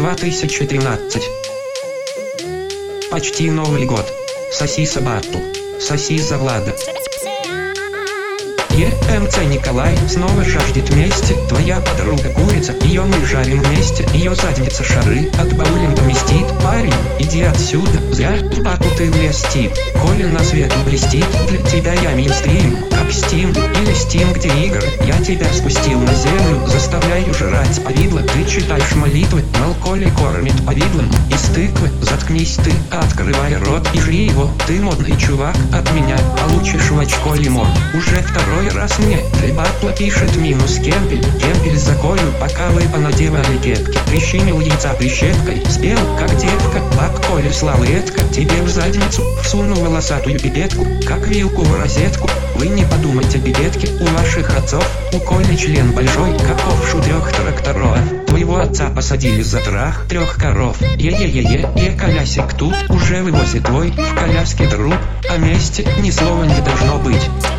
2013. Почти Новый год. Соси Сабату. Соси за Влада. ЕМЦ Николай снова жаждет мести. Твоя подруга курица, ее мы жарим вместе. Ее задница шары от боулинга поместит. Парень, иди отсюда, зря в паку ты влезтит. Коли на свету блестит, для тебя я мейнстрим. Как Steam или Steam, где игры. Я тебя спустил на землю, заставляю жрать повидло. Ты читаешь молитвы, мол, Коли кормит повидлом. Из тыквы заткнись ты, открывай рот и жри его. Ты модный чувак, от меня получишь в очко лимон. Уже второй раз мне для батла пишет минус кемпель. Кемпель за Колю, пока вы понадевали кепки. Прищемил яйца прищепкой, спел как девка. Баб Коля славетка, тебе в задницу всунул волосатую пипетку, как вилку в розетку. Вы не подумайте, пипетки у ваших отцов. У Коли член большой, как овшу 3 тракторов. Твоего отца посадили за трах 3 коров. Е-е-е-е, колясик тут уже вывозит твой в коляске труп. О месте ни слова не должно быть.